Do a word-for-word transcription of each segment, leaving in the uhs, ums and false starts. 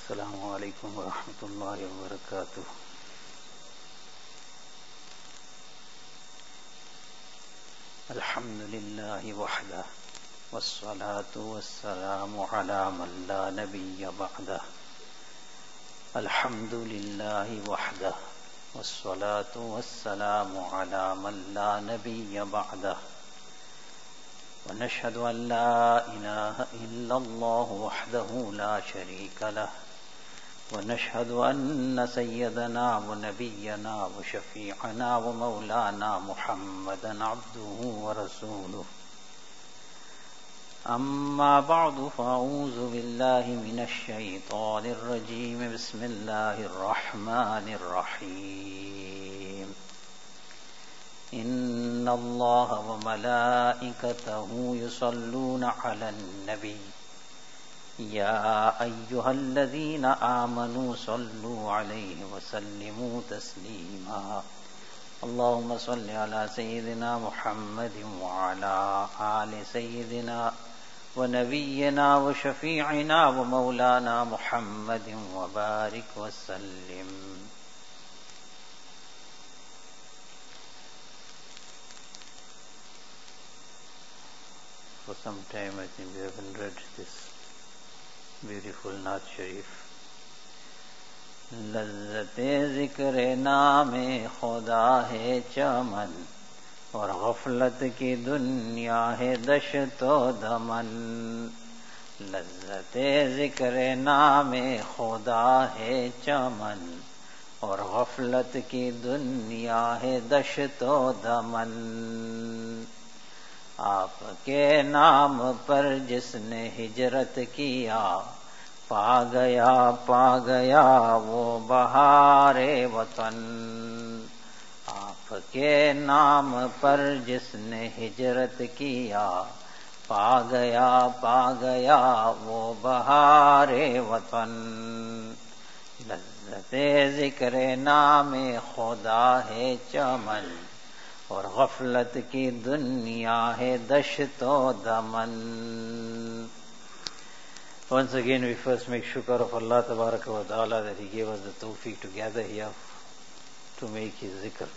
अस्सलामु अलैकुम वरहमतुल्लाहि वबरकातुह। अल्हम्दुलिल्लाहि वहदह वस्सलातु वस्सलामु अला मन ला नबिय्य बअदह। अल्हम्दुलिल्लाहि वहदह वस्सलातु वस्सलामु अला मन ला नबिय्य बअदह। वनशहदु अन ला इलाहा इल्लल्लाहु वहदहु ला शरीका लह वनशहदु अन्न सय्यदना व नबिय्यना व शफीअना व मौलाना मुहम्मदन अब्दुहु व रसूलुहु। अम्मा बअदु फ़अऊज़ु बिल्लाहि मिनश शैतानिर रजीम। बिस्मिल्लाहिर रहमानिर रहीम। इन्नल्लाह व मलाइकतहु युसल्लूना अलन नबी या अय्युहल्लज़ीना आमनू सल्लू अलैहि व सल्लिमू तस्लीमा। अल्लाहुम्मा सल्लि अला सय्यिदिना मुहम्मदिन व अला आलि सय्यिदिना व नबिय्यिना व शफीअना व मौलाना मुहम्मदिन व बारिक व सल्लिम। For some time I think we haven't read this beautiful Naat Sharif. लज़्ज़ते ज़िक्र नामे खुदा है चमन और गफलत की दुनिया है दश्तो दमन। लज़्ज़ते ज़िक्र नामे खुदा है चमन और गफलत की दुनिया है दश्तो दमन। आपके नाम पर जिसने हिजरत किया पा गया पा गया वो बहारे वतन। आपके नाम पर जिसने हिजरत किया पा गया पा गया वो बहारे वतन। लज़्ज़ते ज़िक्र नामे खुदा है चमन और गफलत की दुनिया है दश्तो दमन। Once again we first make shukr of Allah Tabaraka wa Ta'ala that He gave us the tawfiq to gather here to make His zikr.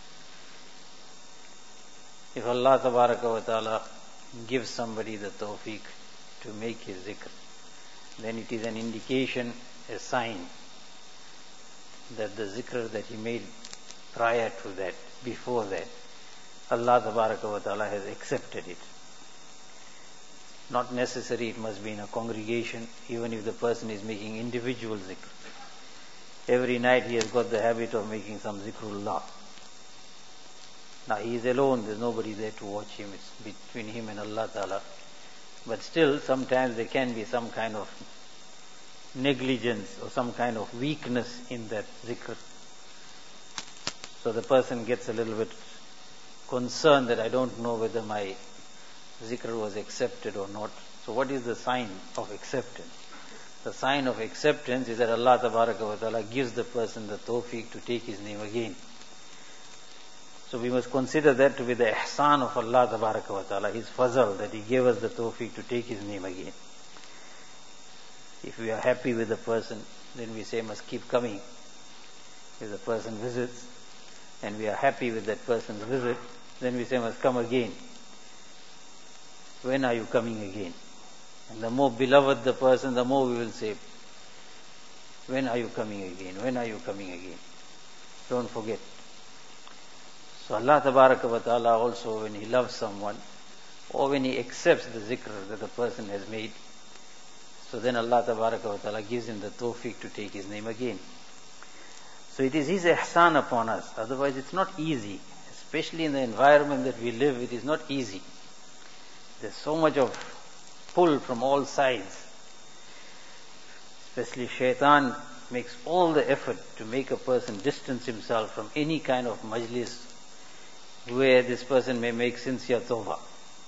If Allah Tabaraka wa Ta'ala gives somebody the tawfiq to make His zikr, then it is an indication, a sign that the zikr that he made prior to that, before that, Allah Tabaraka wa Ta'ala has accepted it. Not necessary it must be in a congregation, even if the person is making individual zikr. Every night he has got the habit of making some zikrullah. Now he is alone, there is nobody there to watch him, it's between him and Allah Ta'ala. But still, sometimes there can be some kind of negligence or some kind of weakness in that zikr. So the person gets a little bit concerned that I don't know whether my zikr was accepted or not. So what is the sign of acceptance? The sign of acceptance is that Allah Tabaraka wa Ta'ala gives the person the tawfiq to take His name again. So we must consider that to be the ihsan of Allah Tabaraka wa Ta'ala, His fazal, that He gave us the tawfiq to take His name again. If we are happy with the person, then we say must keep coming. If the person visits and we are happy with that person's visit, then we say must come again. When are you coming again? And the more beloved the person, the more we will say, when are you coming again? When are you coming again? Don't forget. So Allah Tabaraka wa Ta'ala also, when He loves someone, or when He accepts the zikr that the person has made, so then Allah Tabaraka wa Ta'ala gives him the tawfiq to take His name again. So it is His ihsan upon us. Otherwise it's not easy. Especially in the environment that we live, it is not easy. There's so much of pull from all sides. Especially shaitan makes all the effort to make a person distance himself from any kind of majlis where this person may make sincere tawbah.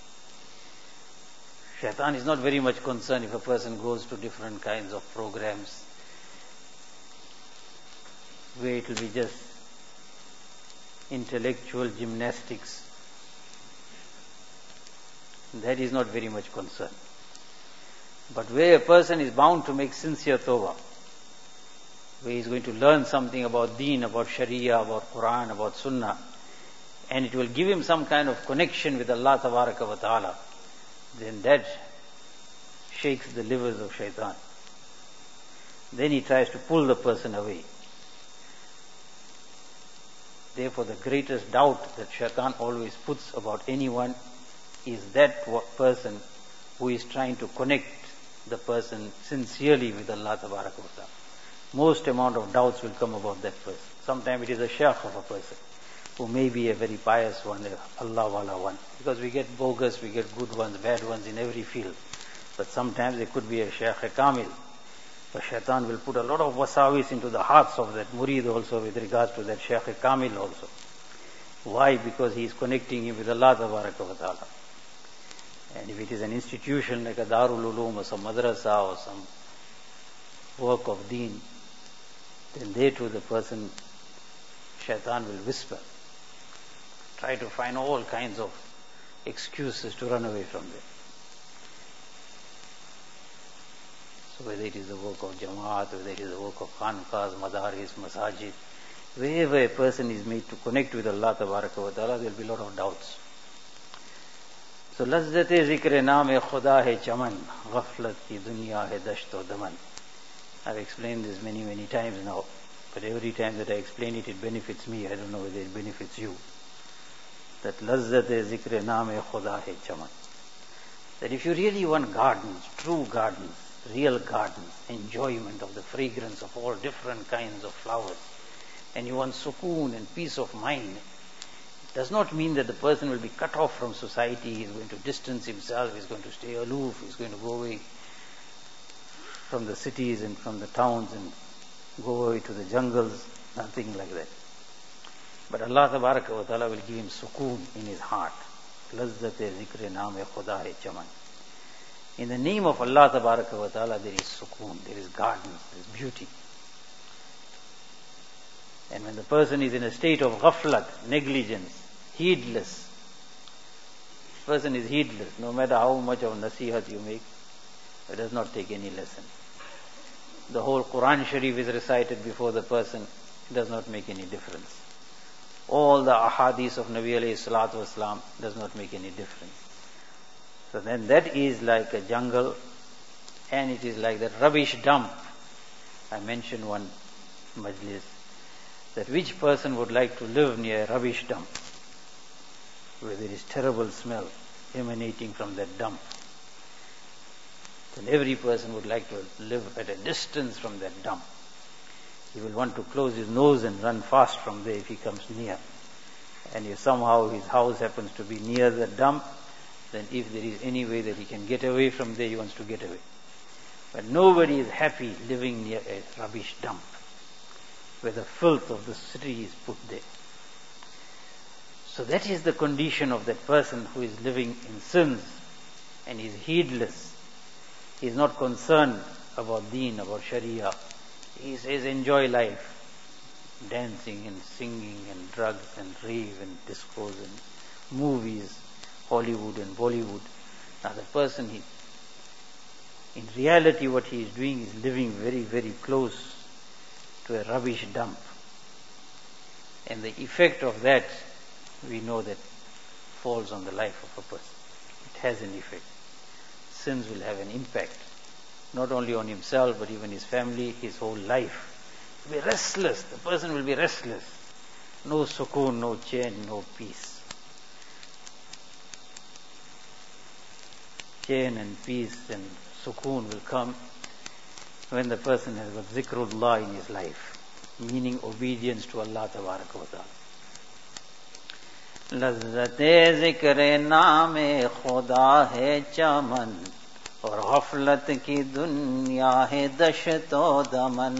Shaitan is not very much concerned if a person goes to different kinds of programs where it will be just intellectual gymnastics. That is not very much concerned. But where a person is bound to make sincere tawbah, where he's going to learn something about deen, about sharia, about Quran, about sunnah, and it will give him some kind of connection with Allah tabaraka wa ta'ala, then that shakes the livers of shaitan. Then he tries to pull the person away. Therefore, the greatest doubt that shaitan always puts about anyone is that person who is trying to connect the person sincerely with Allah tabaraka wa ta'ala. Most amount of doubts will come about that person. Sometimes it is a shaykh of a person who may be a very pious one, a Allah wala one. Because we get bogus, we get good ones, bad ones in every field. But sometimes it could be a shaykh a kamil. But shaitan will put a lot of wasawis into the hearts of that murid also with regards to that shaykh a kamil also. Why? Because he is connecting him with Allah tabaraka wa ta'ala. And if it is an institution like a Darul Uloom or some madrasa or some work of deen, then there too the person, shaitan will whisper, try to find all kinds of excuses to run away from there. So whether it is the work of Jamaat, whether it is the work of Khanqahs, Madaris, Masajid, wherever a person is made to connect with Allah tabaraka wa ta'ala, there will be a lot of doubts. So lazzat-e zikr naam-e khuda hai chaman, ghaflat ki dunya hai dasht o daman. I've explained this many, many times now, but every time that I explain it, it benefits me. I don't know whether it benefits you. That lazzat-e zikr naam-e khuda hai chaman. That if you really want gardens, true gardens, real gardens, enjoyment of the fragrance of all different kinds of flowers, and you want sukoon and peace of mind, it does not mean that the person will be cut off from society, he is going to distance himself, he is going to stay aloof, he is going to go away from the cities and from the towns and go away to the jungles, nothing like that. But Allah tabaraka wa ta'ala will give him sukoon in his heart. Lazzat-e zikr naam-e khuda hai chaman. In the name of Allah tabaraka wa ta'ala there is sukoon, there is gardens, there is beauty. And when the person is in a state of ghaflat, negligence, heedless, person is heedless, no matter how much of nasihat you make, it does not take any lesson. The whole Quran Sharif is recited before the person, it does not make any difference. All the ahadith of Nabi alayhi salatu wasalam does not make any difference. So then that is like a jungle, and it is like that rubbish dump. I mentioned one majlis, that which person would like to live near a rubbish dump, where there is terrible smell emanating from that dump. Then every person would like to live at a distance from that dump. He will want to close his nose and run fast from there if he comes near. And if somehow his house happens to be near the dump, then if there is any way that he can get away from there, he wants to get away. But nobody is happy living near a rubbish dump, where the filth of the city is put there. So that is the condition of that person who is living in sins and is heedless. He is not concerned about deen, about sharia. He says, enjoy life. Dancing and singing and drugs and rave and discos and movies, Hollywood and Bollywood. Now the person, he, in reality what he is doing is living very, very close to a rubbish dump. And the effect of that, we know that falls on the life of a person. It has an effect. Sins will have an impact, not only on himself, but even his family, his whole life. He will be restless. The person will be restless. No sukoon, no chain, no peace. Chain and peace and sukoon will come when the person has got zikrullah in his life, meaning obedience to Allah tabaraka wa ta'ala. लज़्ज़ते ज़िक्र नामे खुदा है चमन और गफलत की दुनिया है दशतो दमन.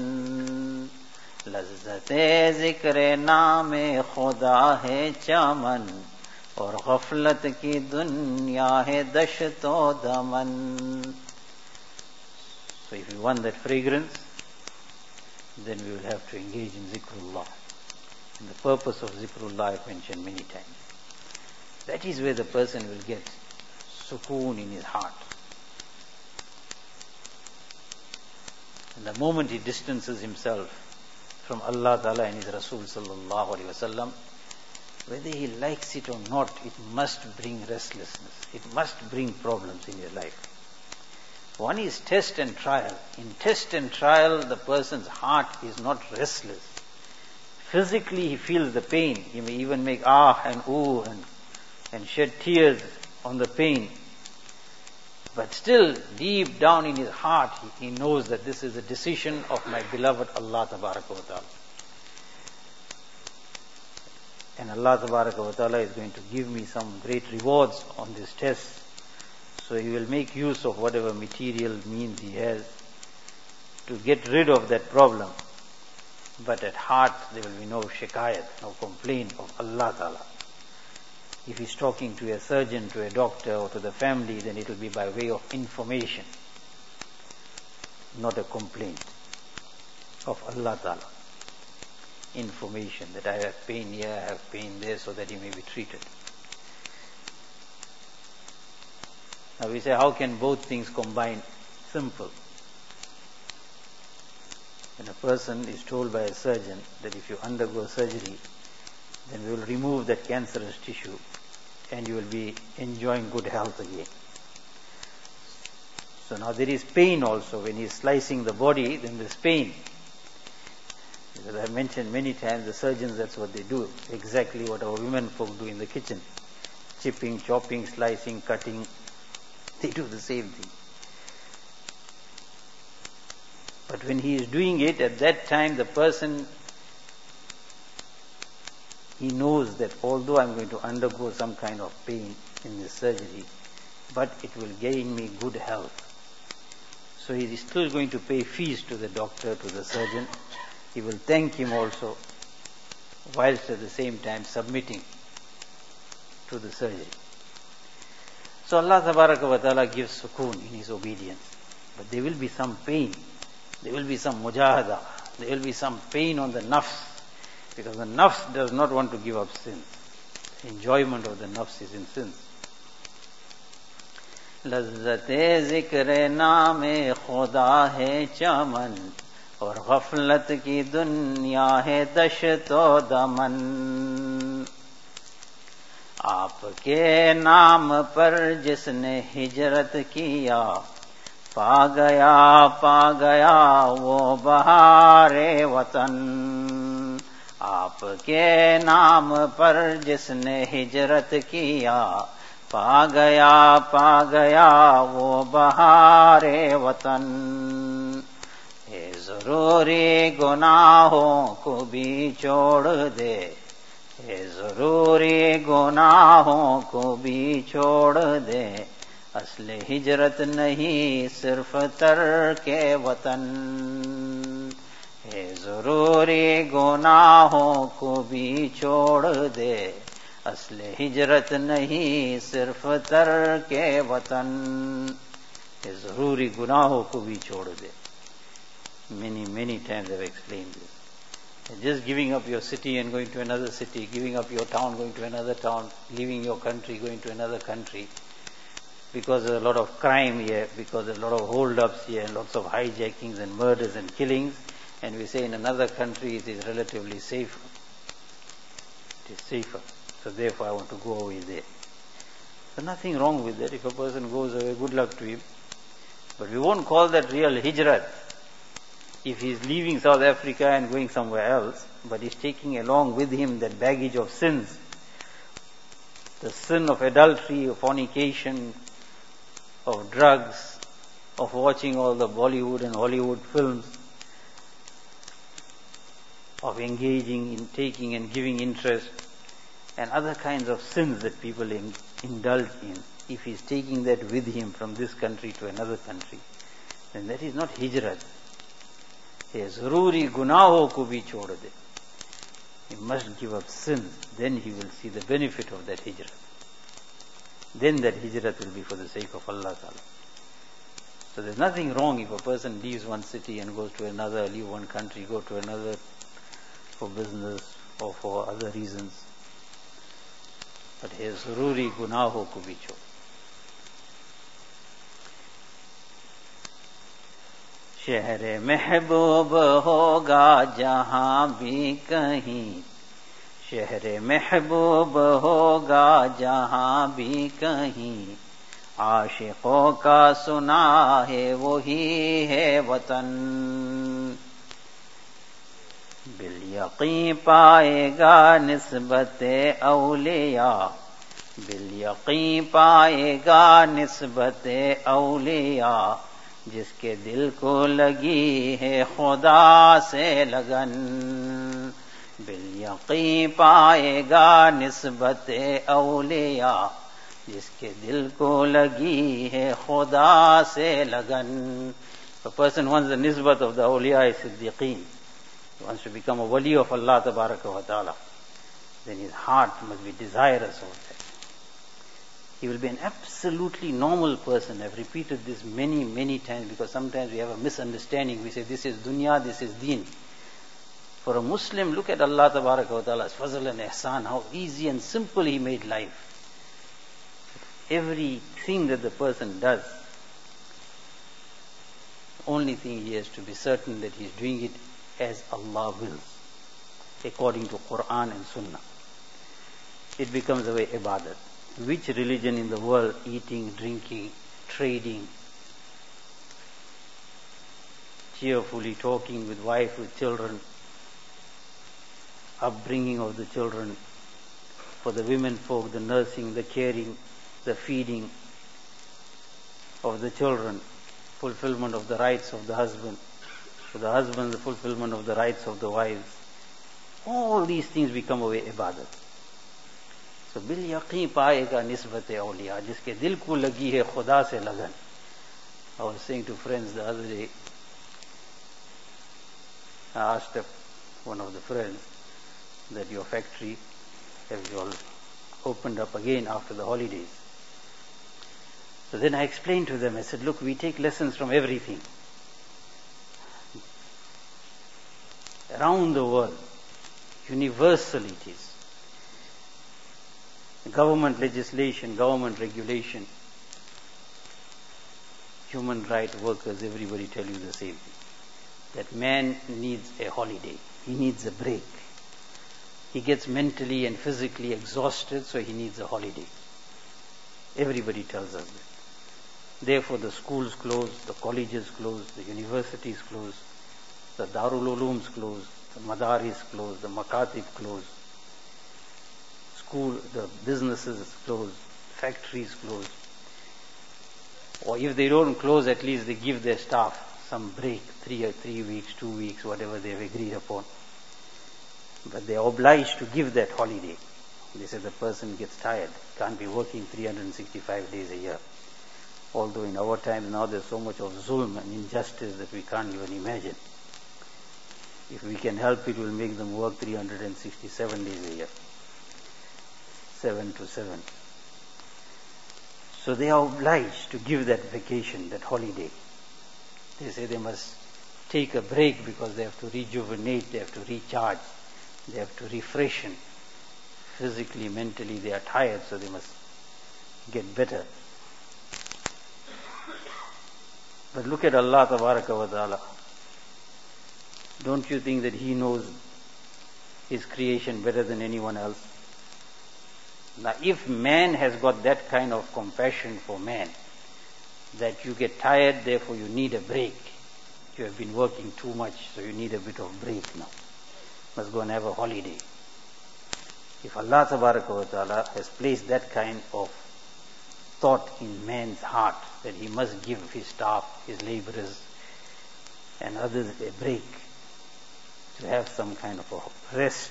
लज़्ज़ते ज़िक्र नामे खुदा है चमन और गफलत की दुनिया है दशतो दमन. So if you want that fragrance, then we will have to engage in zikrullah. And the purpose of zikrullah I've mentioned many times. That is where the person will get sukoon in his heart. And the moment he distances himself from Allah Ta'ala and His Rasul Sallallahu Alaihi Wasallam. Whether he likes it or not, it must bring restlessness. It must bring problems in your life. One is test and trial. In test and trial, the person's heart is not restless. Physically, he feels the pain. He may even make ah and ooh and, and shed tears on the pain. But still, deep down in his heart, he, he knows that this is a decision of my beloved Allah Tabaraka wa Ta'ala. And Allah Tabaraka wa Ta'ala is going to give me some great rewards on this test. So he will make use of whatever material means he has to get rid of that problem. But at heart there will be no shikayat, no complaint of Allah Ta'ala. If he's talking to a surgeon, to a doctor or to the family, then it will be by way of information, not a complaint of Allah Ta'ala. Information that I have pain here, I have pain there, so that he may be treated. Now we say, how can both things combine? Simple. When a person is told by a surgeon that if you undergo surgery, then we will remove that cancerous tissue and you will be enjoying good health again. So now there is pain also. When he is slicing the body, then there is pain. Because I have mentioned many times, the surgeons, that's what they do. Exactly what our women folk do in the kitchen. Chipping, chopping, slicing, cutting. They do the same thing. But when he is doing it, at that time the person, he knows that although I am going to undergo some kind of pain in this surgery, but it will gain me good health. So he is still going to pay fees to the doctor, to the surgeon. He will thank him also, whilst at the same time submitting to the surgery. So Allah Tabaraka wa Ta'ala gives sukoon in His obedience. But there will be some pain. There will be some mujahada. There will be some pain on the nafs. Because the nafs does not want to give up sins. The enjoyment of the nafs is in sins. लज़्ज़ते ज़िक्र नामे खुदा है चमन और गफलत की दुनिया है दशतो दमन आपके नाम पर जिसने हिजरत किया पा गया पा गया वो बहारे वतन आपके नाम पर जिसने हिजरत किया पा गया पा गया वो बहारे वतन ये जरूरी गुनाहों को भी छोड़ दे ये जरूरी गुनाहों को भी छोड़ दे असले हिजरत नहीं सिर्फ तर्के वतन ये जरूरी गुनाहों को भी छोड़ दे असले हिजरत नहीं सिर्फ तर्के वतन ये जरूरी गुनाहों को भी छोड़ दे. Many, many times I've explained this. Just giving up your city and going to another city, giving up your town, going to another town, leaving your country, going to another country, because there's a lot of crime here, because there's a lot of hold-ups here, and lots of hijackings and murders and killings, and we say in another country it is relatively safer. It is safer. So therefore I want to go away there. So nothing wrong with that. If a person goes away, good luck to him. But we won't call that real hijrat. If he is leaving South Africa and going somewhere else, but he's taking along with him that baggage of sins, the sin of adultery, of fornication, of drugs, of watching all the Bollywood and Hollywood films, of engaging in taking and giving interest, and other kinds of sins that people in, indulge in. If he's taking that with him from this country to another country, then that is not hijrat. ये जरूरी गुनाहों को भी छोड़ दे. He must give up sins. Then he will see the benefit of that hijrat. Then that hijrat will be for the sake of Allah Ta'ala. So there's nothing wrong if a person leaves one city and goes to another, leave one country, go to another for business or for other reasons. But ये जरूरी गुनाहों को भी छोड़. शहर महबूब होगा जहां भी कहीं, शहर महबूब होगा जहां भी कहीं, आशिकों का सुना है वही है वतन। बिल यकीन पाएगा निस्बत औलिया, बिल यकीन पाएगा निस्बत औलिया, जिसके दिल को लगी है खुदा से लगन। बिल यकीन पाएगा निस्बत औलिया, जिसके दिल को लगी है खुदा से लगन। A person wants the nisbat of the awliya siddiqeen, he wants to become a wali of Allah tabaraka wa ta'ala, then his heart must be desirous of that. He will be an absolutely normal person. I've repeated this many, many times because sometimes we have a misunderstanding. We say this is dunya, this is deen. For a Muslim, look at Allah tabaraka wa ta'ala's fazl and ihsan, how easy and simple He made life. Everything that the person does, the only thing he has to be certain that he is doing it as Allah wills, according to Quran and Sunnah. It becomes a way ibadat. Which religion in the world, eating, drinking, trading, cheerfully talking with wife, with children, upbringing of the children, for the women folk, the nursing, the caring, the feeding of the children, fulfillment of the rights of the husband, for the husband, the fulfillment of the rights of the wives. All these things become a way ibadat. So, bil yaqeen paayega nisbat awliya, jiske dil ko lagi hai khuda se lagan. I was saying to friends the other day, I asked one of the friends that your factory has all opened up again after the holidays. So then I explained to them, I said, look, we take lessons from everything. Around the world, universally it is. Government legislation, government regulation, human rights workers, everybody tell you the same thing. That man needs a holiday. He needs a break. He gets mentally and physically exhausted, so he needs a holiday. Everybody tells us that. Therefore the schools closed, the colleges closed, the universities closed, the Darul Ulooms closed, the Madaris closed, the Makatib closed, school, the businesses closed, factories closed. Or if they don't close, at least they give their staff some break, three or three weeks, two weeks, whatever they've agreed upon. But they are obliged to give that holiday. They say the person gets tired, can't be working three hundred sixty-five days a year. Although in our time now there's so much of zulm and injustice that we can't even imagine. If we can help it, we'll make them work three hundred sixty-seven days a year. Seven to seven. So they are obliged to give that vacation, that holiday. They say they must take a break because they have to rejuvenate, they have to recharge, they have to refreshen. Physically, mentally they are tired, so they must get better. But look at Allah Tabaraka wa Ta'ala. Don't you think that He knows His creation better than anyone else? Now, if man has got that kind of compassion for man, that you get tired, therefore you need a break. You have been working too much, so you need a bit of break now. Must go and have a holiday. If Allah Tabaraka wa Ta'ala has placed that kind of thought in man's heart, that he must give his staff, his laborers, and others a break, to have some kind of a rest.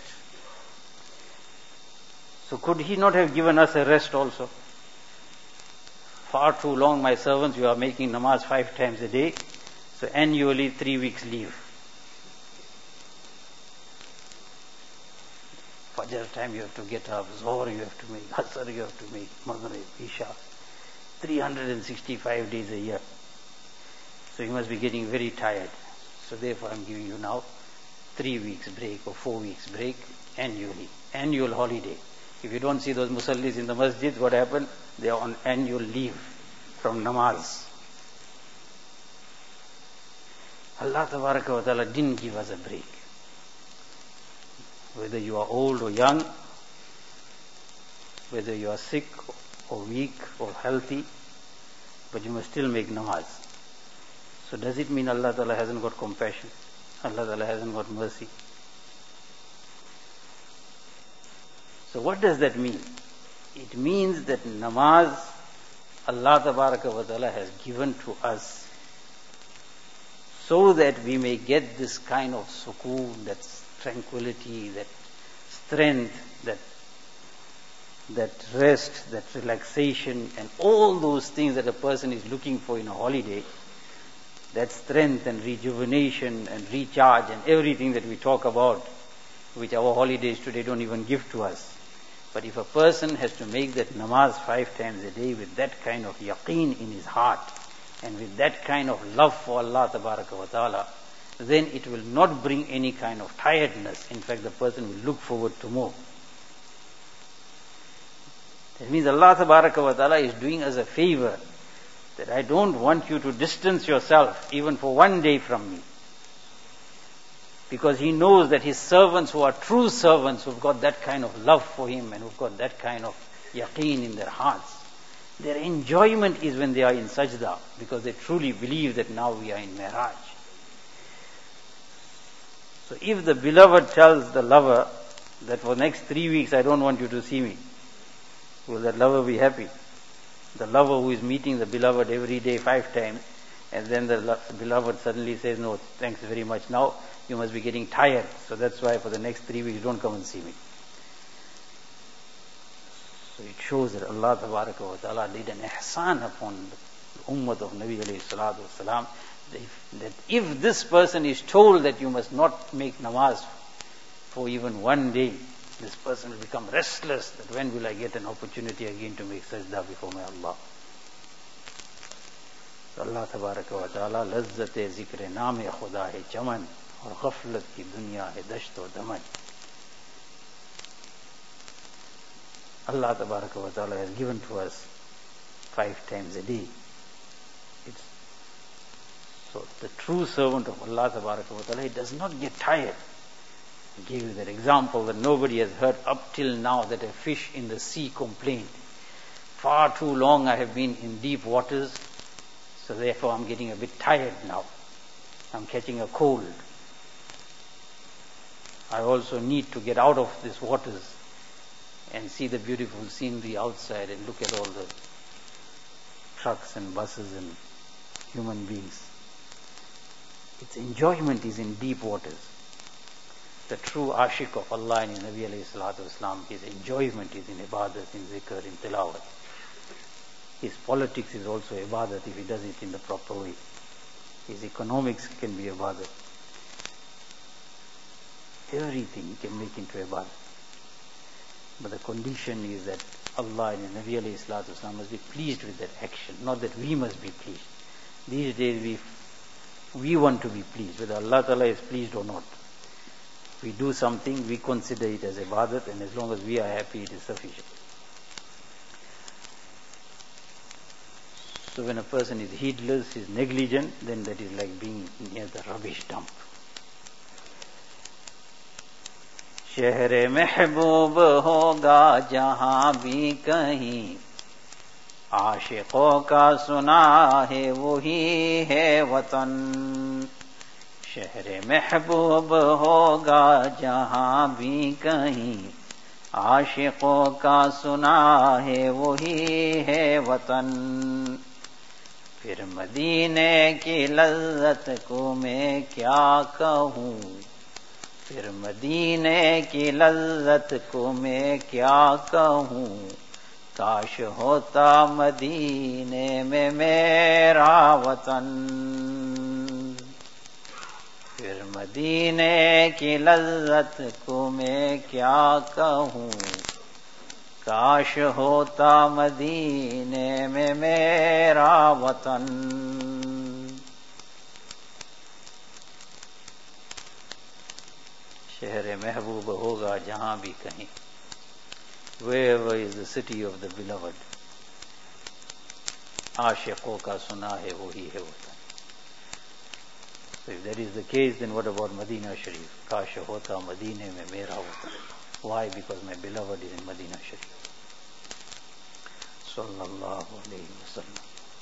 So could He not have given us a rest also? Far too long, my servants, you are making namaz five times a day, so annually three weeks leave. Fajr time you have to get up, Zohar you have to make, Asr you have to make, Maghrib, Isha. three hundred sixty-five days a year. So you must be getting very tired. So therefore I'm giving you now three weeks break or four weeks break annually. Annual holiday. If you don't see those musallis in the masjid, what happened? They are on annual leave from namaz. Allah Tabaraka wa Ta'ala didn't give us a break. Whether you are old or young, whether you are sick or weak or healthy, but you must still make namaz. So does it mean Allah Ta'ala hasn't got compassion? Allah Ta'ala hasn't got mercy? So what does that mean? It means that namaz, Allah Tabaraka wa Ta'ala has given to us so that we may get this kind of sukoon, that tranquility, that strength, that that rest, that relaxation, and all those things that a person is looking for in a holiday, that strength and rejuvenation and recharge and everything that we talk about, which our holidays today don't even give to us. But if a person has to make that namaz five times a day with that kind of yaqeen in his heart and with that kind of love for Allah Tabaraka wa Ta'ala, then it will not bring any kind of tiredness. In fact, the person will look forward to more. That means Allah Tabaraka wa Ta'ala is doing us a favor, that I don't want you to distance yourself even for one day from me. Because He knows that His servants who are true servants, who've got that kind of love for Him and who've got that kind of yaqeen in their hearts, their enjoyment is when they are in sajda, because they truly believe that now we are in Mi'raj. So if the beloved tells the lover that for the next three weeks I don't want you to see me, will that lover be happy? The lover who is meeting the beloved every day five times, and then the lo- beloved suddenly says, no, thanks very much, now you must be getting tired, so that's why for the next three weeks don't come and see me. So it shows that Allah Tabaraka wa Ta'ala did an ihsan upon the ummah of Nabi alayhi salatu wasalam, that if, that if this person is told that you must not make namaz for even one day, this person will become restless, that when will I get an opportunity again to make sajda before my Allah. So Allah Tabaraka wa Ta'ala, lazzat-e zikr naam-e khuda hai chaman, aur ghaflat ki dunya hai dasht o daman. Allah Tabaraka wa Ta'ala has given to us five times a day. It's, so the true servant of Allah Tabaraka wa Ta'ala, he does not get tired. I gave you that example that nobody has heard up till now that a fish in the sea complained. Far too long I have been in deep waters, so therefore I'm getting a bit tired now. I'm catching a cold. I also need to get out of these waters and see the beautiful scenery outside and look at all the trucks and buses and human beings. Its enjoyment is in deep waters. The true ashik of Allah and Nabi alayhi salatu wasalam, his enjoyment is in ibadat, in zikr, in tilawat. His politics is also ibadat if he does it in the proper way. His economics can be ibadat. Everything he can make into ibadat. But the condition is that Allah and Nabi alayhi salatu wasalam must be pleased with that action, not that we must be pleased. These days we we want to be pleased, whether Allah Ta'ala is pleased or not. We do something, we consider it as ibadat, and as long as we are happy, it is sufficient. So when a person is heedless, is negligent, then that is like being near the rubbish dump. शहर महबूब होगा जहाँ भी कहीं, आशिकों का सुना है वही है वतन. शहर महबूब होगा जहाँ भी कहीं, आशिकों का सुना है वही है वतन. फिर मदीने की लज्जत को मैं क्या कहूँ, फिर मदीने की लज्जत को मैं क्या कहूँ, काश होता मदीने में मेरा वतन. फिर मदीने की लज्जत को मैं क्या कहूँ, काश होता मदीने में मेरा वतन. शहर महबूब होगा जहाँ भी कहीं. Wherever is the city of the beloved, आशिकों का सुना है वही है वतन. So if that is the case, then what about Medina Sharif? Kash hota Medine mein mera hota. Why? Because my beloved is in Medina Sharif. Sallallahu alayhi wa sallam.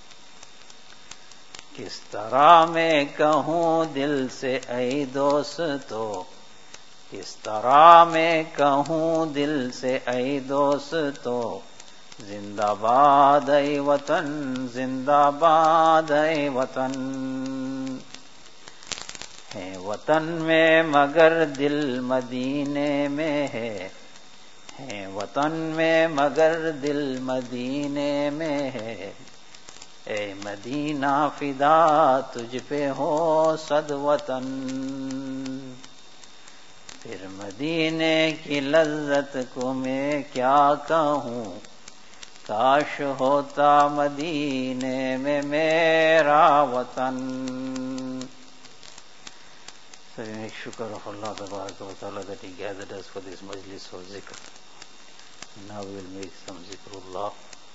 किस तरह मैं कहूँ दिल से ऐ दोस्तों, किस तरह मैं कहूँ दिल से ऐ दोस्तों, जिंदाबाद ऐ वतन, जिंदाबाद ऐ वतन। है वतन में मगर दिल मदीने में है, है वतन में मगर दिल मदीने में है। ए मदीना फिदा तुझ पे हो सद वतन। फिर मदीने की लज्जत को मैं क्या कहूँ, काश होता मदीने में मेरा वतन। So we make shukr of Allah wa ta'ala that He gathered us for this majlis of zikr. Now we will make some zikrullah.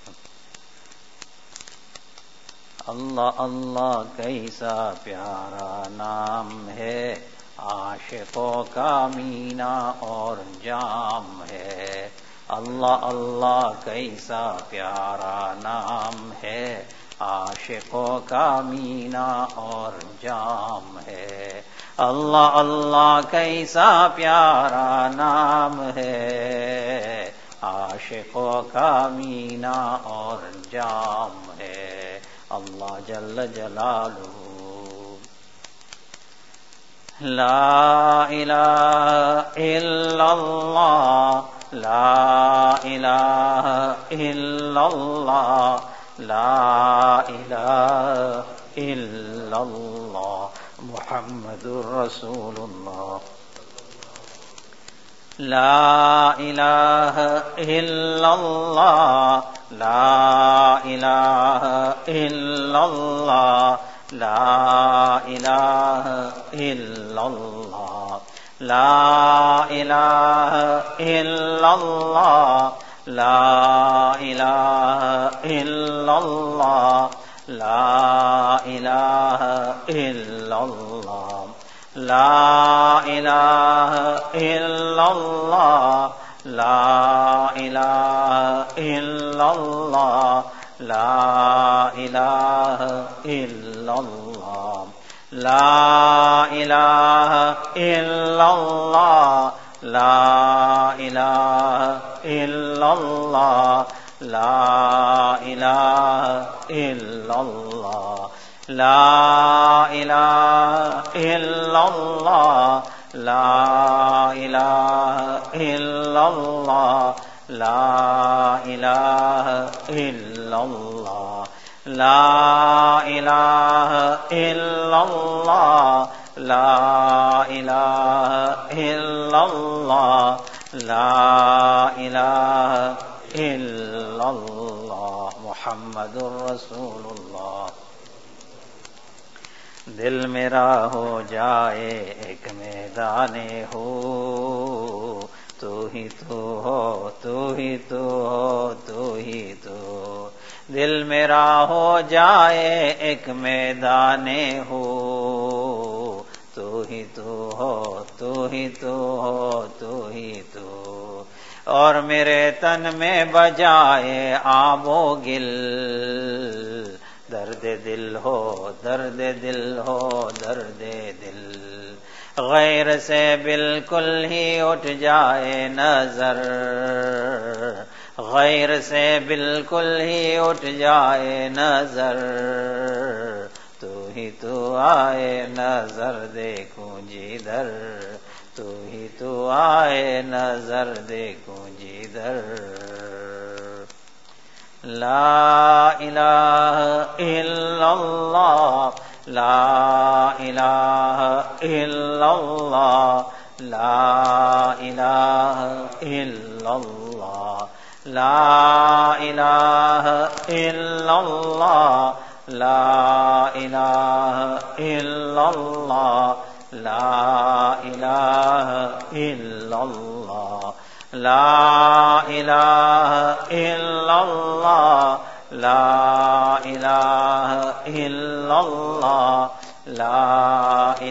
अल्लाह अल्लाह कैसा प्यारा नाम है, आशिकों का मीना और जाम है। अल्लाह अल्लाह कैसा प्यारा नाम है, आशिकों का मीना और जाम है। अल्लाह अल्लाह कैसा प्यारा नाम है, आशिकों का मीना और जाम है। अल्लाह जल्ल जलालुहु। ला इलाहा इल्लल्लाह, ला इलाहा इल्लल्लाह, ला इलाहा इल्लल्लाह, मुहम्मदुर रसूलुल्लाह। ला इलाहा इल्लल्लाह, ला इलाहा इल्लल्लाह, ला इलाहा इल्लल्लाह, ला इलाहा इल्लल्लाह, ला इलाहा इल्लल्लाह, ला इलाहा इल्लल्लाह, ला इलाहा इल्लल्लाह, ला इलाहा इल्लल्लाह, ला इलाहा इल्लल्लाह, ला इलाहा इल्लल्लाह, ला इलाहा इल्लल्लाह, ला इलाहा इल्लल्लाह, ला इलाहा इल्लल्लाह, ला इलाहा इल्लल्लाह, ला इलाहा इल्लल्लाह, ला इलाहा इल्लल्लाह, ला इलाहा इल्लल्लाह, ला इलाहा इल्लल्लाह, मुहम्मदुर रसूलुल्लाह। दिल मेरा हो जाए एक मैदाने हो, तू ही तू हो, तू ही तू हो, तू ही तू। दिल मेरा हो जाए एक मैदाने हो, तू ही तू हो, तू ही तू हो, तू ही तू। और मेरे तन में बजाए आबो गिल, दर्द दिल हो, दर्द दिल हो, दर्द दिल। गैर से बिल्कुल ही उठ जाए नजर, गैर से बिल्कुल ही उठ जाए नजर। तू ही तू आए नजर देखूं जिधर, तू ही तू आए नजर देखूं जिधर। ला इलाहा इल्लल्लाह, ला इलाहा इल्लल्लाह, ला इलाहा इल्लल्लाह, ला इलाहा इल्लल्लाह, ला इलाहा इल्लल्लाह, ला इलाहा इल्लल्लाह, ला इलाहा इल्लल्लाह, ला इलाहा इल्लल्लाह, ला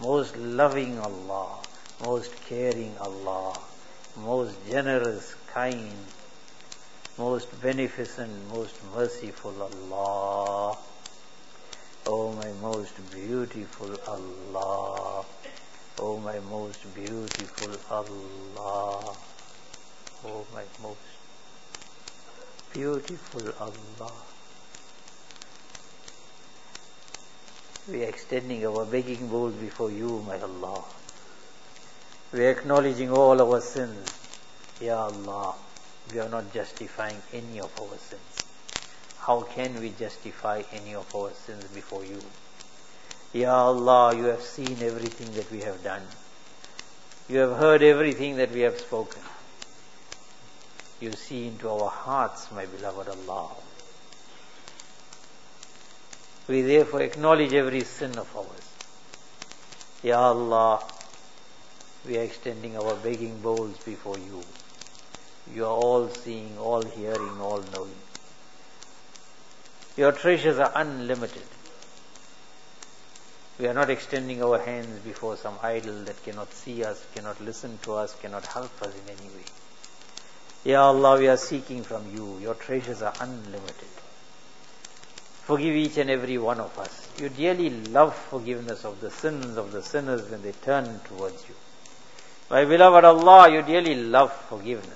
most loving Allah, most caring Allah, most generous, kind, most beneficent, most merciful Allah. Oh my most beautiful Allah. Oh my most beautiful Allah. Oh my most beautiful Allah. We are extending our begging bowl before you, my Allah. We are acknowledging all our sins. Ya Allah, we are not justifying any of our sins. How can we justify any of our sins before you? Ya Allah, you have seen everything that we have done. You have heard everything that we have spoken. You see into our hearts, my beloved Allah. We therefore acknowledge every sin of ours. Ya Allah, we are extending our begging bowls before you. You are all seeing, all hearing, all knowing. Your treasures are unlimited. We are not extending our hands before some idol that cannot see us, cannot listen to us, cannot help us in any way. Ya Allah, we are seeking from you. Your treasures are unlimited. Forgive each and every one of us. You dearly love forgiveness of the sins of the sinners when they turn towards you. My beloved Allah, you dearly love forgiveness.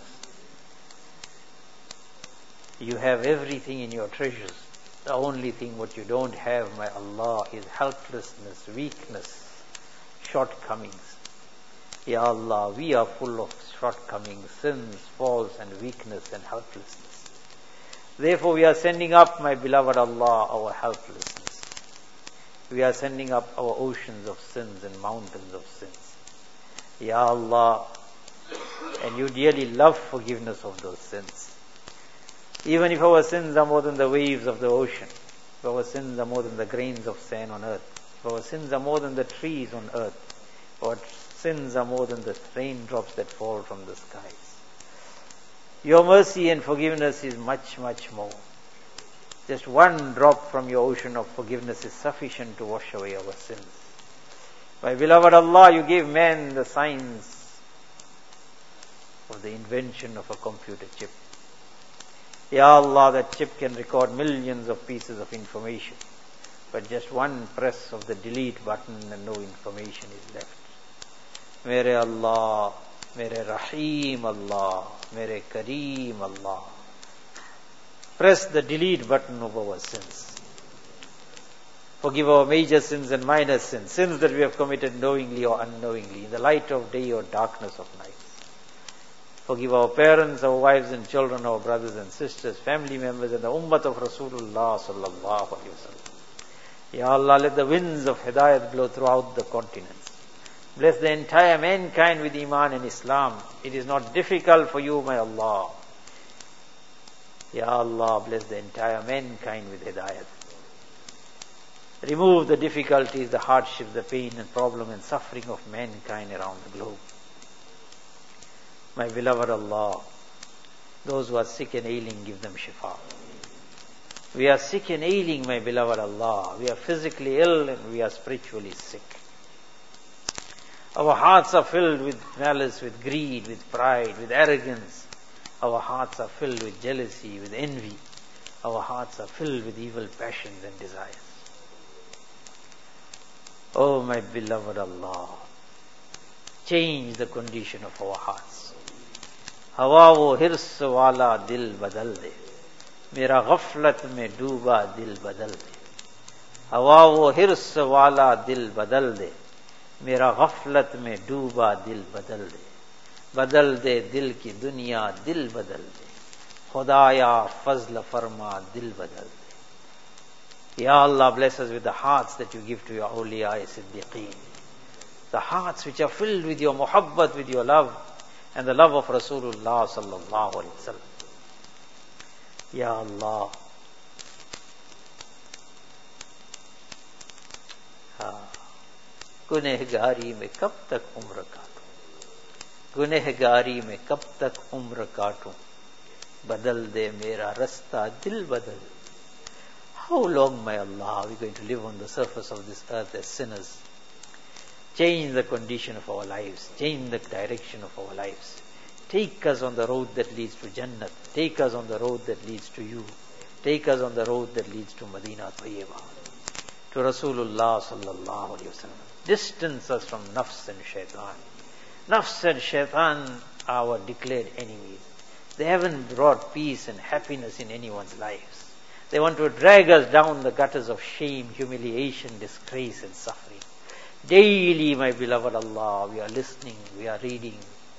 You have everything in your treasures. The only thing what you don't have, my Allah, is helplessness, weakness, shortcomings. Ya Allah, we are full of shortcomings, sins, faults and weakness and helplessness. Therefore we are sending up, my beloved Allah, our helplessness. We are sending up our oceans of sins and mountains of sins. Ya Allah, and you dearly love forgiveness of those sins. Even if our sins are more than the waves of the ocean, if our sins are more than the grains of sand on earth, if our sins are more than the trees on earth, our sins are more than the raindrops that fall from the skies. Your mercy and forgiveness is much, much more. Just one drop from your ocean of forgiveness is sufficient to wash away our sins. My beloved Allah, you gave man the science of the invention of a computer chip. Ya Allah, that chip can record millions of pieces of information, but just one press of the delete button and no information is left. Mere Allah, Mere Rahim Allah, Mere Kareem Allah. Press the delete button of our sins. Forgive our major sins and minor sins, sins that we have committed knowingly or unknowingly, in the light of day or darkness of night. Forgive our parents, our wives and children, our brothers and sisters, family members, and the ummah of Rasulullah sallallahu alaihi wasallam. Ya Allah, let the winds of hidayat blow throughout the continents. Bless the entire mankind with Iman and Islam. It is not difficult for you, my Allah. Ya Allah, bless the entire mankind with hidayat. Remove the difficulties, the hardship, the pain and problem and suffering of mankind around the globe. My beloved Allah, those who are sick and ailing, give them shifa. We are sick and ailing, my beloved Allah. We are physically ill and we are spiritually sick. Our hearts are filled with malice, with greed, with pride, with arrogance. Our hearts are filled with jealousy, with envy. Our hearts are filled with evil passions and desires. Oh my beloved Allah, change the condition of our hearts. हवा वो हिर्स वाला दिल बदल दे, मेरा गफलत में डूबा दिल बदल दे. हवा वो हिर्स वाला दिल बदल दे, मेरा गफलत में डूबा दिल बदल दे. बदल दे दिल की दुनिया, दिल बदल दे. खुदाया फजल फरमा, दिल बदल दे. Ya Allah, bless us with the hearts that you give to your awliya siddiqeen. The hearts which are filled with your muhabbat, with your love, and the love of Rasulullah sallallahu alaihi wasallam. Ya Allah. हाँ, गुनहगारी में कब तक उम्र काटूं, गुनहगारी में कब तक उम्र काटूं, बदल दे मेरा रास्ता, दिल बदल. How long, my Allah, are we going to live on the surface of this earth as sinners? Change the condition of our lives. Change the direction of our lives. Take us on the road that leads to Jannat. Take us on the road that leads to you. Take us on the road that leads to Madinah Tayyibah, to Rasulullah sallallahu alayhi wa sallam. Distance us from nafs and shaitan. Nafs and shaitan are our declared enemies. They haven't brought peace and happiness in anyone's lives. They want to drag us down the gutters of shame, humiliation, disgrace and suffering. Daily, my beloved Allah, we are listening, we are reading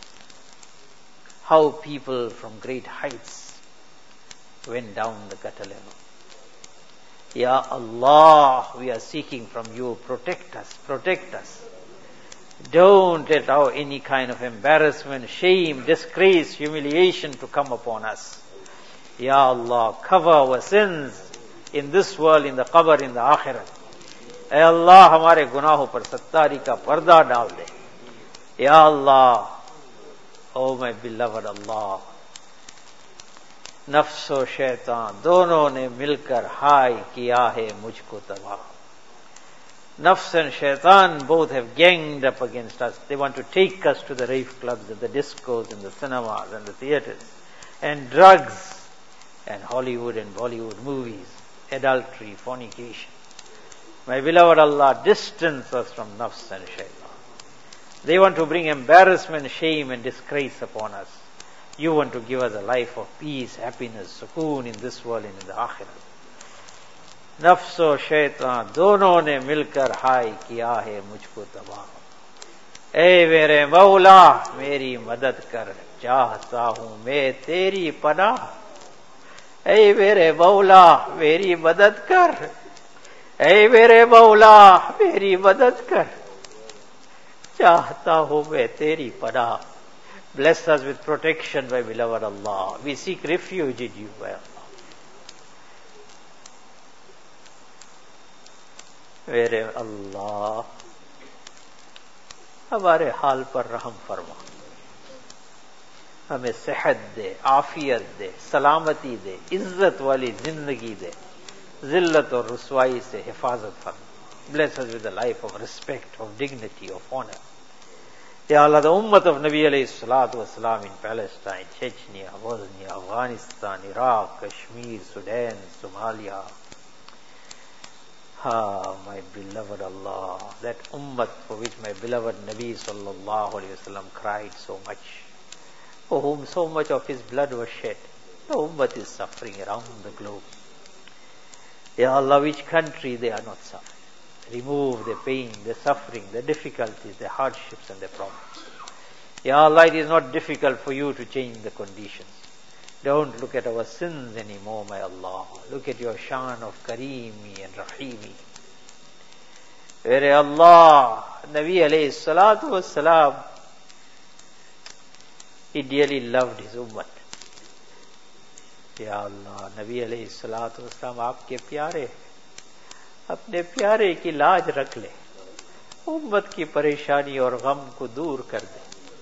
how people from great heights went down the gutter level. Ya Allah, we are seeking from you, protect us, protect us. Don't allow any kind of embarrassment, shame, disgrace, humiliation to come upon us. Ya Allah, cover our sins in this world, in the qabr, in the akhirat. ऐ अल्लाह हमारे गुनाहों पर सत्तारी का पर्दा डाल दे. या अल्लाह, oh my beloved अल्लाह, नफ्स और शैतान दोनों ने मिलकर हाय किया है मुझको तबाह. Nafs and shaitan both have ganged up against us. They want to take us to the rave clubs and the discos and the cinemas and the theaters and drugs and Hollywood and Bollywood movies, adultery, fornication. My beloved Allah, distance us from nafs and shaitan. They want to bring embarrassment, shame and disgrace upon us. You want to give us a life of peace, happiness, sukoon in this world and in the akhirat. नफ्स और शैतान दोनों ने मिलकर हाय किया है मुझको तबाह. ए मेरे मौला मेरी मदद कर, चाहता हूं मैं तेरी पनाह. ए मेरे मौला मेरी मदद कर, ए मेरे मौला मेरी मदद कर, चाहता हूं मैं तेरी पनाह. Bless us with protection, my beloved Allah. We seek refuge in you, my Allah. मेरे अल्लाह, हमारे हाल पर रहम फरमा. हमें सेहत दे, आफियत दे, सलामती दे, इज्जत वाली जिंदगी दे, जिल्लत और रुसवाई से हिफाजत फरमा. Bless us with a life of respect, of dignity, of honor. Ya Allah, the ummah of Nabi alayhi salatu wasalam in Palestine, Chechnya, Bosnia, Afghanistan, Iraq, Kashmir, Sudan, Somalia. Ah, my beloved Allah, that ummah for which my beloved Nabi sallallahu alayhi wasallam cried so much, for whom so much of his blood was shed. The ummah is suffering around the globe. Ya Allah, which country they are not suffering? Remove the pain, the suffering, the difficulties, the hardships and the problems. Ya Allah, it is not difficult for you to change the conditions. Don't look at our sins anymore, my Allah. Look at your shan of Kareemi and Rahimi. Where Allah, Nabi alayhi salatu wassalam, he dearly loved his ummah. Ya Allah, Nabi alayhi salatu wassalam, aapke pyare, apne pyare ki laaj rakh le. Ummah ki pareshani aur gham ko dur kar de.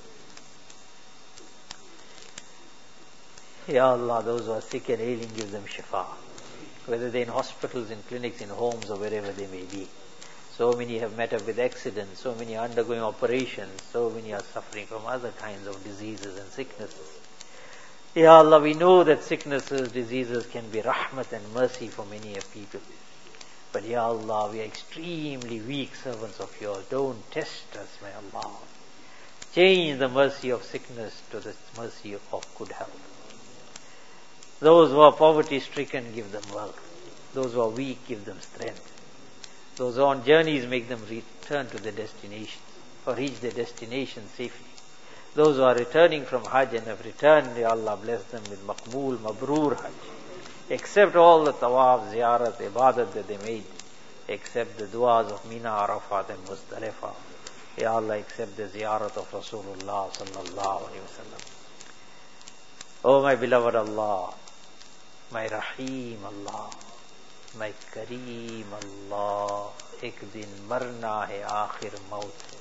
Ya Allah, those who are sick and ailing, give them shifa. Whether they're in hospitals, in clinics, in homes, or wherever they may be. So many have met up with accidents, so many are undergoing operations, so many are suffering from other kinds of diseases and sicknesses. Ya Allah, we know that sicknesses, diseases can be rahmat and mercy for many people. But Ya Allah, we are extremely weak servants of yours. Don't test us, my Allah. Change the mercy of sickness to the mercy of good health. Those who are poverty stricken, give them wealth. Those who are weak, give them strength. Those who are on journeys, make them return to their destinations or reach their destination safely. Those who are returning from Hajj and have returned, Ya Allah, bless them with maqbool, mabroor Hajj. Accept all the tawaf, ziyarat, ibadat that they made. Accept the du'as of Mina, Arafat and Muzdalifah. Ya Allah, accept the ziyarat of Rasulullah sallallahu alayhi wa sallam. Oh my beloved Allah, my Rahim Allah, my Kareem Allah, ek din marna hai, aakhir maut hai.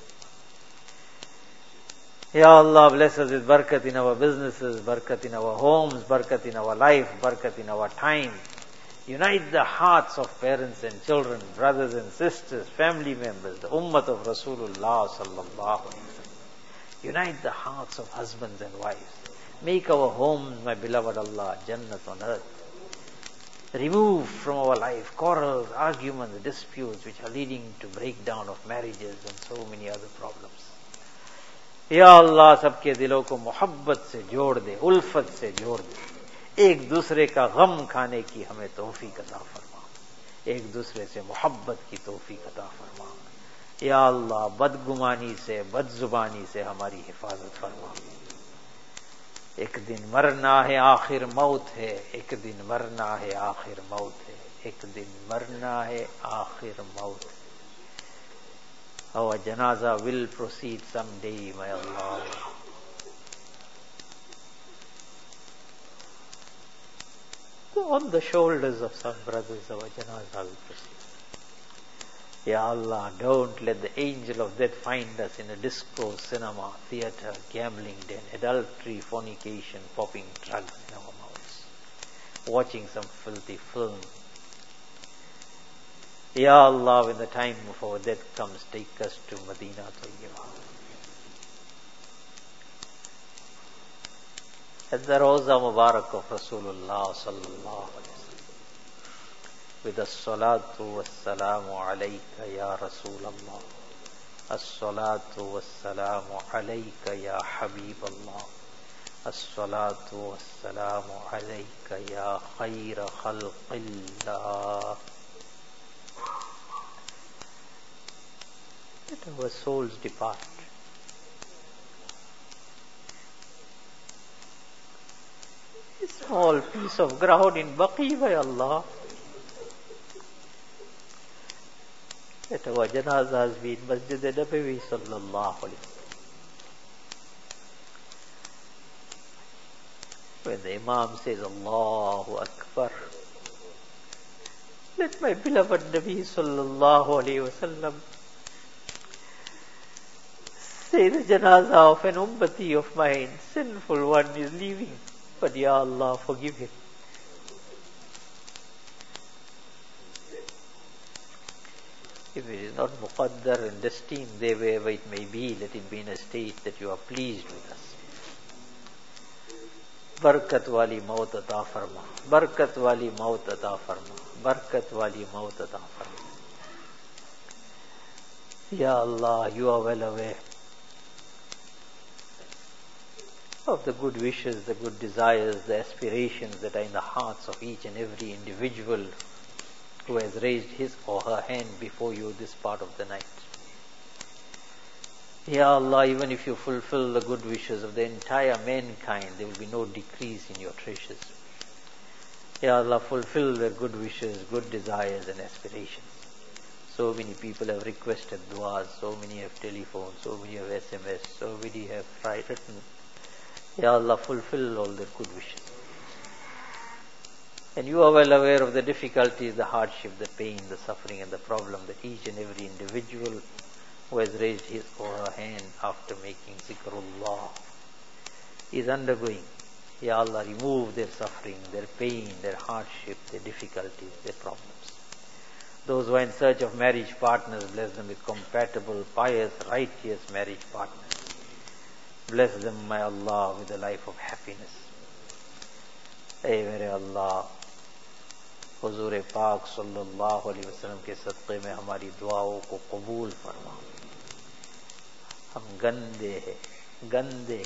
Ya Allah, bless us with barakat in our businesses, barakat in our homes, barakat in our life, barakat in our time. Unite the hearts of parents and children, brothers and sisters, family members, the ummah of Rasulullah sallallahu alaihi wasallam. Unite the hearts of husbands and wives. Make our homes, my beloved Allah, Jannat on earth. Remove from our life quarrels, arguments, disputes which are leading to breakdown of marriages and so many other problems. Ya Allah, सबके दिलों को मोहब्बत से जोड़ दे, उल्फत से जोड़ दे, एक दूसरे का गम खाने की हमें तौफीक अता फरमा, एक दूसरे से मोहब्बत की तौफीक अता फरमा। या अल्लाह, बदगुमानी से, बदजुबानी से हमारी हिफाजत फरमा। एक दिन मरना है, आखिर मौत है, एक दिन मरना है, आखिर मौत है, एक दिन मरना है, आखिर मौत है। Our janaza will proceed someday, my Allah. On the shoulders of some brothers, our janaza will proceed. Ya Allah, don't let the angel of death find us in a disco, cinema, theater, gambling den, adultery, fornication, popping drugs in our mouths, watching some filthy film. Ya Allah, when the time of our death comes, take us to Madinah Tayyibah. At the Rawza Mubarak of Rasulullah sallallahu alaihi wasallam, with as-salatu was-salamu alayka ya Rasulallah, as-salatu was-salamu alayka ya Habiballah, as-salatu was-salamu alayka ya khayra khalqillah. Let our souls depart. A small piece of ground in Baqi, by Allah. Let our janazas be in Masjid Nabawi sallallahu alaihi wasallam. When the Imam says Allahu Akbar, let my beloved Nabi sallallahu alaihi wasallam say the janaza of an ummati of mine, sinful one, is leaving, but Ya Allah, forgive him. If it is not muqaddar and destined, there wherever it may be, let it be in a state that you are pleased with us. Barkat wali maut ata farma, barkat wali maut ata farma, barkat wali maut ata farma. Ya Allah, you are well aware of the good wishes, the good desires, the aspirations that are in the hearts of each and every individual who has raised his or her hand before you this part of the night. Ya Allah, even if you fulfill the good wishes of the entire mankind, there will be no decrease in your treasures. Ya Allah, fulfill their good wishes, good desires and aspirations. So many people have requested du'as, so many have telephoned, so many have S M S, so many have written. Ya Allah, fulfill all their good wishes. And you are well aware of the difficulties, the hardship, the pain, the suffering and the problem that each and every individual who has raised his or her hand after making zikrullah is undergoing. Ya Allah, remove their suffering, their pain, their hardship, their difficulties, their problems. Those who are in search of marriage partners, bless them with compatible, pious, righteous marriage partners. Bless them, my Allah, with a life of happiness. Ay mere Allah, Huzur Paak sallallahu alaihi wasallam के सदक़े में हमारी दुआओं को कबूल फरमा। हम गंदे हैं, गंदे,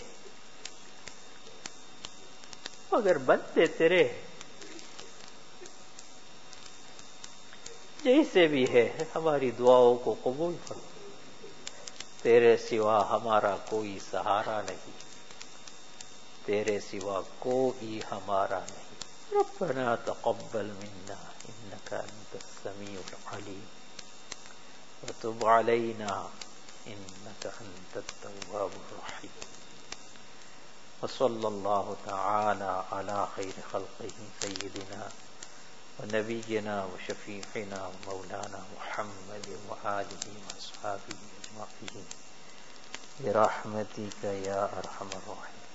मगर बंदे तेरे जैसे भी है, हमारी दुआओं को कबूल फरमा। तेरे सिवा हमारा कोई सहारा नहीं, तेरे सिवा कोई हमारा नहीं। रब्बना तक़ब्बल मिन्ना इन्नका अंतस समीउल अलीम व तुब अलैना इन्नका अंतत तव्वाबुर रहीम। व सल्लल्लाहु तआला अला खैर खल्क़िही सय्यिदिना व नबिय्यिना व शफ़ीअना व मौलाना मुहम्मद व आलिहि व अस्हाबिही अजमईन बिरहमतिका या अरहमर राहिमीन।